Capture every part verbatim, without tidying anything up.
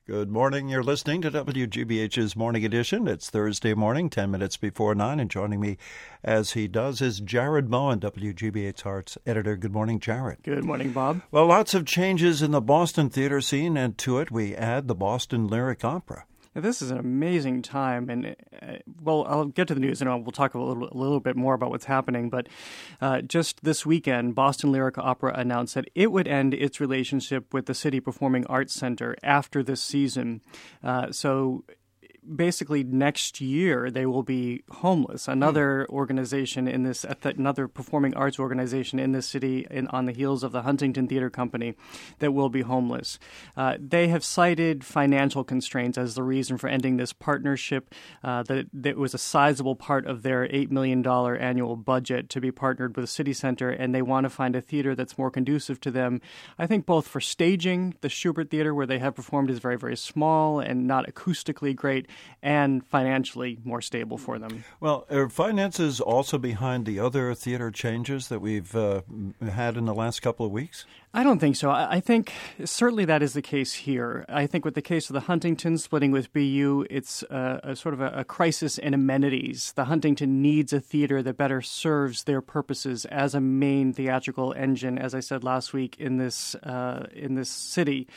Good morning. You're listening to W G B H's Morning Edition. It's Thursday morning, ten minutes before nine, and joining me as he does is Jared Moen, W G B H Arts editor. Good morning, Jared. Good morning, Bob. Well, lots of changes in the Boston theater scene, and to it we add the Boston Lyric Opera. This is an amazing time, and uh, well, I'll get to the news, and we'll talk a little, a little bit more about what's happening, but uh, just this weekend, Boston Lyric Opera announced that it would end its relationship with the City Performing Arts Center after this season. Uh, so basically next year they will be homeless. Another mm. organization in this, another performing arts organization in this city, in, on the heels of the Huntington Theater Company, that will be homeless. Uh, they have cited financial constraints as the reason for ending this partnership. Uh, that, that was a sizable part of their eight million dollars annual budget to be partnered with the City Center, and they want to find a theater that's more conducive to them. I think both for staging, the Schubert Theater, where they have performed, is very, very small and not acoustically great, and financially more stable for them. Well, are finances also behind the other theater changes that we've uh, had in the last couple of weeks? I don't think so. I think certainly that is the case here. I think with the case of the Huntington splitting with B U, it's a, a sort of a, a crisis in amenities. The Huntington needs a theater that better serves their purposes as a main theatrical engine, as I said last week, in this uh, in this city.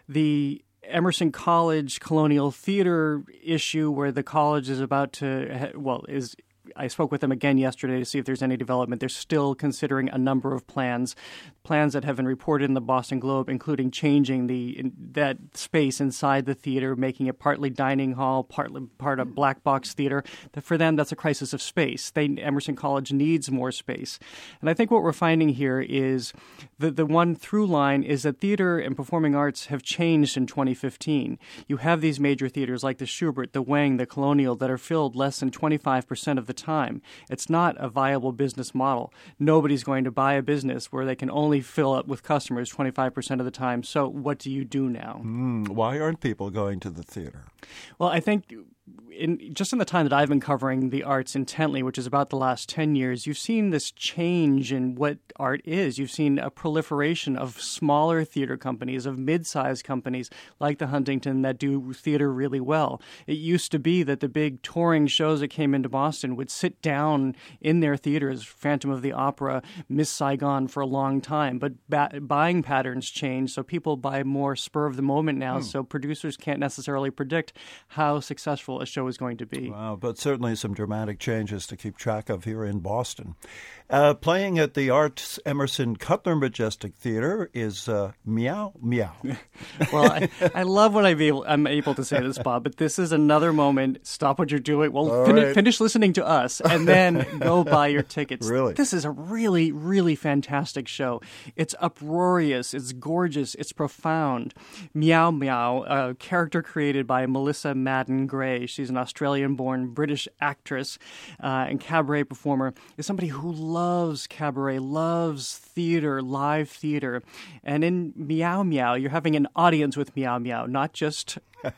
The Emerson College Colonial Theater issue, where the college is about to, well, is I spoke with them again yesterday to see if there's any development. They're still considering a number of plans, plans that have been reported in the Boston Globe, including changing the in, that space inside the theater, making it partly dining hall, partly part of black box theater. For them, that's a crisis of space. They, Emerson College needs more space. And I think what we're finding here is the, the one through line is that theater and performing arts have changed in twenty fifteen. You have these major theaters like the Schubert, the Wang, the Colonial that are filled less than twenty-five percent of the time. It's not a viable business model. Nobody's going to buy a business where they can only fill up with customers twenty-five percent of the time. So what do you do now? Mm, why aren't people going to the theater? Well, I think in just in the time that I've been covering the arts intently, which is about the last ten years, you've seen this change in what art is. You've seen a proliferation of smaller theater companies, of mid-sized companies like the Huntington that do theater really well. It used to be that the big touring shows that came into Boston would sit down in their theaters, Phantom of the Opera, Miss Saigon, for a long time. But ba- buying patterns change, so people buy more spur of the moment now, hmm. so producers can't necessarily predict how successful a show is going to be. Wow, but certainly some dramatic changes to keep track of here in Boston. Uh, playing at the Arts Emerson Cutler Majestic Theater is uh, Meow Meow. Well, I, I love when I'm able, I'm able to say this, Bob, but this is another moment. Stop what you're doing. Well, fin- right. finish listening to us and then go buy your tickets. Really? This is a really, really fantastic show. It's uproarious. It's gorgeous. It's profound. Meow Meow, a character created by Melissa Madden Gray. She's an Australian-born British actress uh, and cabaret performer, is somebody who loves cabaret, loves theater, live theater. And in Meow Meow, you're having an audience with Meow Meow, not just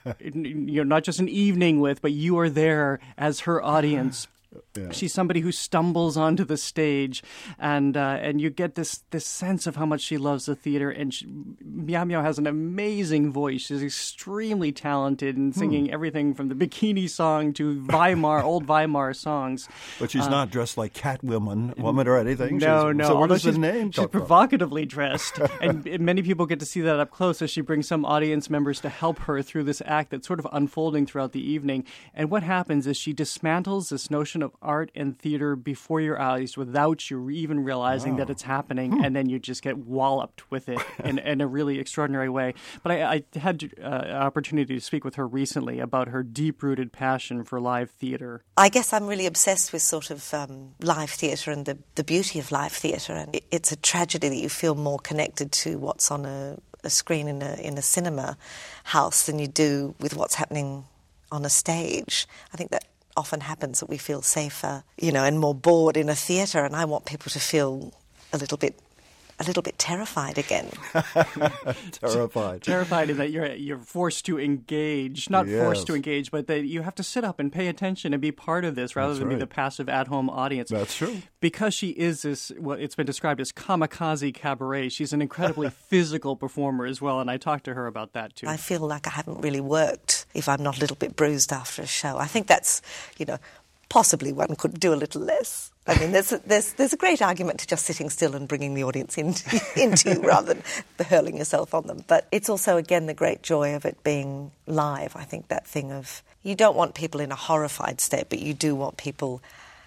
you're not just an evening with, but you are there as her audience. Yeah. She's somebody who stumbles onto the stage, and uh, and you get this this sense of how much she loves the theater. And she, Meow Meow has an amazing voice. She's extremely talented in singing hmm. everything from the Bikini Song to Weimar, old Weimar songs. But she's uh, not dressed like Catwoman woman or anything. No, she's, no. So what Although is she's, the name? She's provocatively dressed, and, and many people get to see that up close as she brings some audience members to help her through this act that's sort of unfolding throughout the evening. And what happens is she dismantles this notion of art and theater before your eyes without you even realizing wow. that it's happening, hmm. and then you just get walloped with it in, in a really extraordinary way. But I, I had uh, an opportunity to speak with her recently about her deep-rooted passion for live theater. I guess I'm really obsessed with sort of um, live theater and the, the beauty of live theater, and it, it's a tragedy that you feel more connected to what's on a, a screen in a, in a cinema house than you do with what's happening on a stage. I think that often happens that we feel safer, you know, and more bored in a theatre, and I want people to feel a little bit a little bit terrified again. Terrified. Terrified in that you're you're forced to engage, not Yes. forced to engage, but that you have to sit up and pay attention and be part of this rather That's than be right. the passive at-home audience. That's true. Because she is this, well, it's been described as kamikaze cabaret. She's an incredibly physical performer as well, and I talked to her about that too. I feel like I haven't really worked if I'm not a little bit bruised after a show. I think that's, you know, possibly one could do a little less. I mean, there's a, there's there's a great argument to just sitting still and bringing the audience into, into rather than hurling yourself on them. But it's also, again, the great joy of it being live. I think that thing of, you don't want people in a horrified state, but you do want people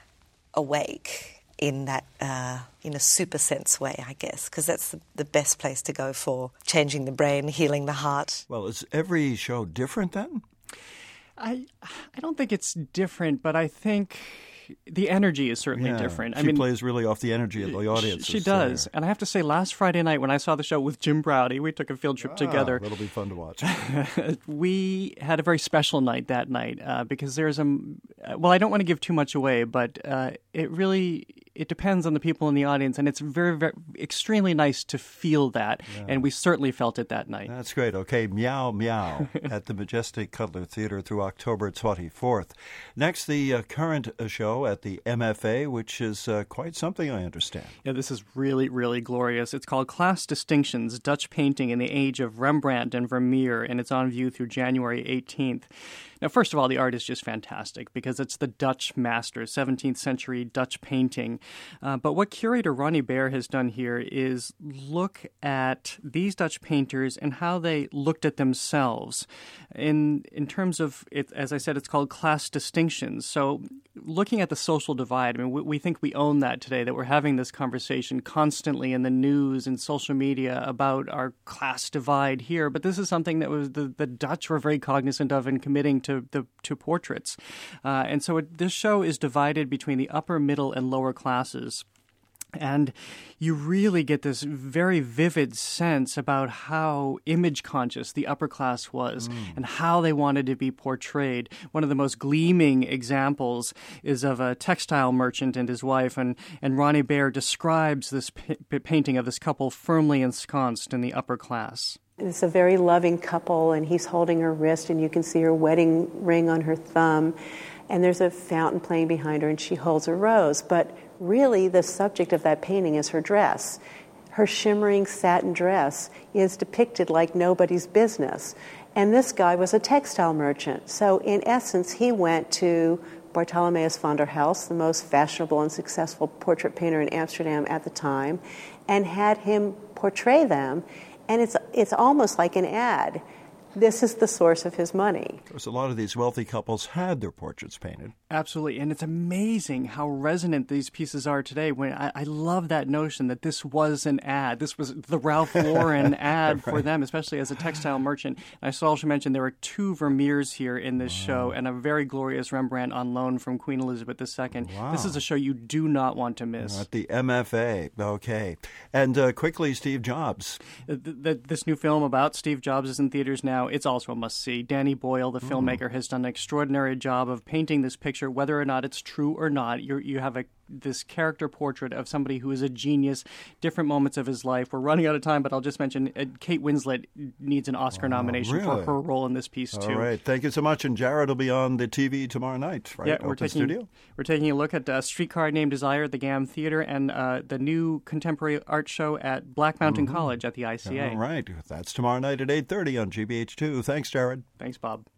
awake in that, uh, in a super sense way, I guess, because that's the, the best place to go for changing the brain, healing the heart. Well, is every show different then? I I don't think it's different, but I think the energy is certainly Yeah, different. She I mean, plays really off the energy of the audience. She, she does. And I have to say, last Friday night when I saw the show with Jim Browdy, we took a field trip together. That'll be fun to watch. We had a very special night that night uh, because there's a, well, I don't want to give too much away, but uh, it really, it depends on the people in the audience, and it's very, very extremely nice to feel that, yeah. And we certainly felt it that night. That's great. Okay, Meow Meow at the Majestic Cutler Theater through October twenty-fourth. Next, the uh, current uh, show at the M F A, which is uh, quite something, I understand. Yeah, this is really, really glorious. It's called Class Distinctions, Dutch Painting in the Age of Rembrandt and Vermeer, and it's on view through January eighteenth. Now, first of all, the art is just fantastic because it's the Dutch masters, seventeenth century Dutch painting. Uh, but what curator Ronnie Baer has done here is look at these Dutch painters and how they looked at themselves. In in terms of, it, as I said, it's called Class Distinctions. So looking at the social divide, I mean, we, we think we own that today, that we're having this conversation constantly in the news and social media about our class divide here. But this is something that was the, the Dutch were very cognizant of in committing to the to portraits. Uh, and so it, this show is divided between the upper, middle, and lower classes. And you really get this very vivid sense about how image conscious the upper class was mm. and how they wanted to be portrayed. One of the most gleaming examples is of a textile merchant and his wife, and, and Ronnie Baer describes this p- painting of this couple firmly ensconced in the upper class. It's a very loving couple, and he's holding her wrist, and you can see her wedding ring on her thumb. And there's a fountain playing behind her, and she holds a rose. But really, the subject of that painting is her dress. Her shimmering satin dress is depicted like nobody's business. And this guy was a textile merchant. So in essence, he went to Bartholomeus van der Helst, the most fashionable and successful portrait painter in Amsterdam at the time, and had him portray them. And it's it's almost like an ad. This is the source of his money. Of course, a lot of these wealthy couples had their portraits painted. Absolutely. And it's amazing how resonant these pieces are today. When I, I love that notion that this was an ad. This was the Ralph Lauren ad right. for them, especially as a textile merchant. And I should also mention there are two Vermeers here in this wow. show and a very glorious Rembrandt on loan from Queen Elizabeth the Second. Wow. This is a show you do not want to miss. At the M F A. Okay. And uh, quickly, Steve Jobs. The, the, this new film about Steve Jobs is in theaters now. It's also a must-see. Danny Boyle, the filmmaker, mm. has done an extraordinary job of painting this picture, whether or not it's true or not. You're, you have a this character portrait of somebody who is a genius, different moments of his life. We're running out of time, but I'll just mention uh, Kate Winslet needs an Oscar wow, nomination really? for her role in this piece, All too. All right. Thank you so much. And Jared will be on the T V tomorrow night, right? Yeah, we're Open taking, studio? We're taking a look at uh, Streetcar Named Desire at the G A M Theater and uh, the new contemporary art show at Black Mountain mm-hmm. College at the I C A. All right. That's tomorrow night at eight thirty on G B H two. Thanks, Jared. Thanks, Bob.